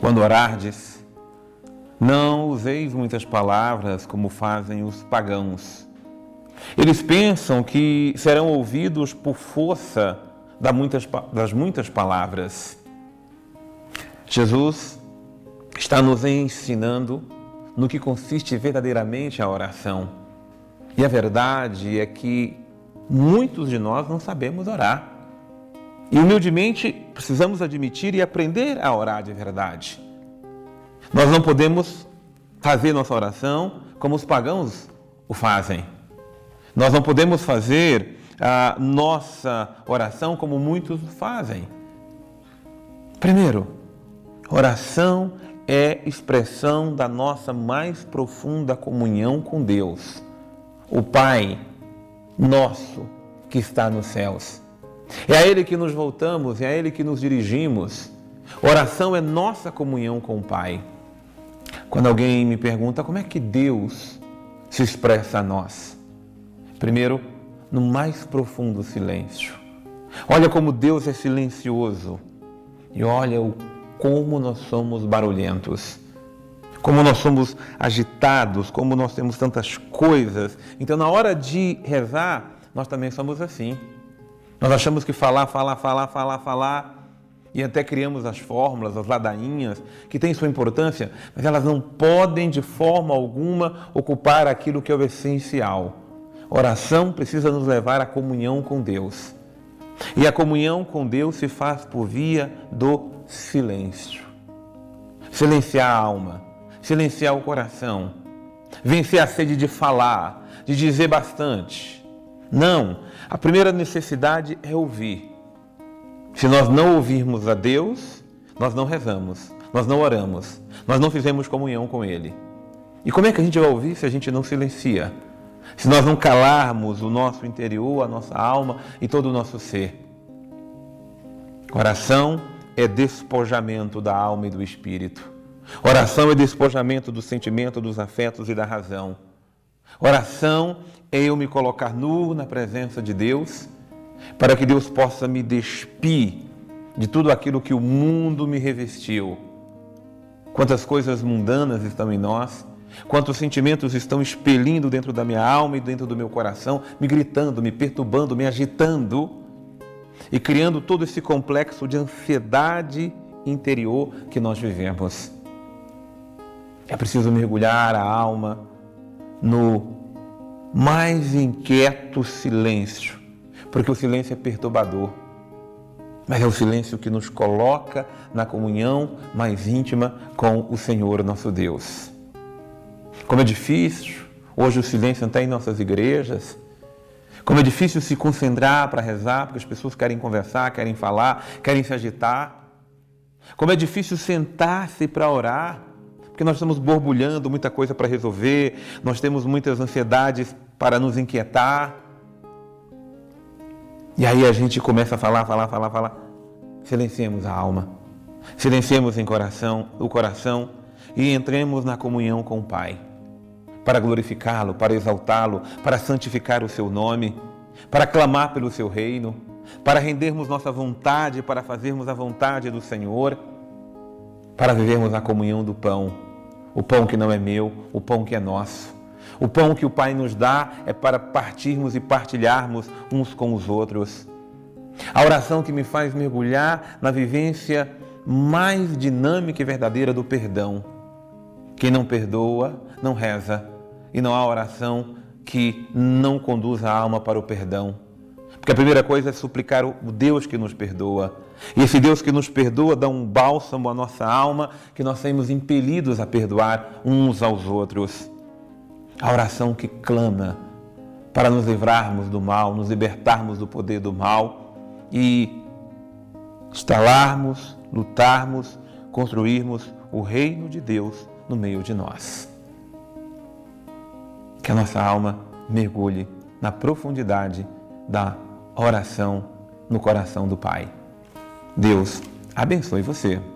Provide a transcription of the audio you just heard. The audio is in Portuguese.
Quando orardes, não useis muitas palavras como fazem os pagãos. Eles pensam que serão ouvidos por força das muitas palavras. Jesus está nos ensinando no que consiste verdadeiramente a oração. E a verdade é que muitos de nós não sabemos orar. E humildemente precisamos admitir e aprender a orar de verdade. Nós não podemos fazer nossa oração como os pagãos o fazem. Nós não podemos fazer a nossa oração como muitos fazem. Primeiro, oração é expressão da nossa mais profunda comunhão com Deus, o Pai nosso que está nos céus. É a Ele que nos voltamos, é a Ele que nos dirigimos. Oração é nossa comunhão com o Pai. Quando alguém me pergunta como é que Deus se expressa a nós, primeiro, no mais profundo silêncio. Olha como Deus é silencioso e olha como nós somos barulhentos, como nós somos agitados, como nós temos tantas coisas. Então, na hora de rezar, nós também somos assim. Nós achamos que falar, e até criamos as fórmulas, as ladainhas, que têm sua importância, mas elas não podem de forma alguma ocupar aquilo que é o essencial. Oração precisa nos levar à comunhão com Deus. E a comunhão com Deus se faz por via do silêncio. Silenciar a alma, silenciar o coração, vencer a sede de falar, de dizer bastante. Não, a primeira necessidade é ouvir. Se nós não ouvirmos a Deus, nós não rezamos, nós não oramos, nós não fizemos comunhão com Ele. E como é que a gente vai ouvir se a gente não silencia? Se nós não calarmos o nosso interior, a nossa alma e todo o nosso ser. Oração é despojamento da alma e do espírito. Oração é despojamento do sentimento, dos afetos e da razão. Oração é eu me colocar nu na presença de Deus, para que Deus possa me despir de tudo aquilo que o mundo me revestiu. Quantas coisas mundanas estão em nós, quantos sentimentos estão expelindo dentro da minha alma e dentro do meu coração, me gritando, me perturbando, me agitando e criando todo esse complexo de ansiedade interior que nós vivemos. É preciso mergulhar a alma no mais inquieto silêncio, porque o silêncio é perturbador, mas é o silêncio que nos coloca na comunhão mais íntima com o Senhor nosso Deus. Como é difícil hoje o silêncio até em nossas igrejas, como é difícil se concentrar para rezar, porque as pessoas querem conversar, querem falar, querem se agitar. Como é difícil sentar-se para orar, porque nós estamos borbulhando, muita coisa para resolver, nós temos muitas ansiedades para nos inquietar. E aí a gente começa a falar. Silenciemos a alma, silenciemos o coração e entremos na comunhão com o Pai, para glorificá-lo, para exaltá-lo, para santificar o seu nome, para clamar pelo seu reino, para rendermos nossa vontade, para fazermos a vontade do Senhor, para vivermos a comunhão do pão, o pão que não é meu, o pão que é nosso. O pão que o Pai nos dá é para partirmos e partilharmos uns com os outros. A oração que me faz mergulhar na vivência mais dinâmica e verdadeira do perdão. Quem não perdoa, não reza. E não há oração que não conduza a alma para o perdão. Porque a primeira coisa é suplicar o Deus que nos perdoa. E esse Deus que nos perdoa dá um bálsamo à nossa alma, que nós saímos impelidos a perdoar uns aos outros. A oração que clama para nos livrarmos do mal, nos libertarmos do poder do mal e instalarmos, lutarmos, construirmos o reino de Deus no meio de nós. Que a nossa alma mergulhe na profundidade da oração no coração do Pai. Deus abençoe você.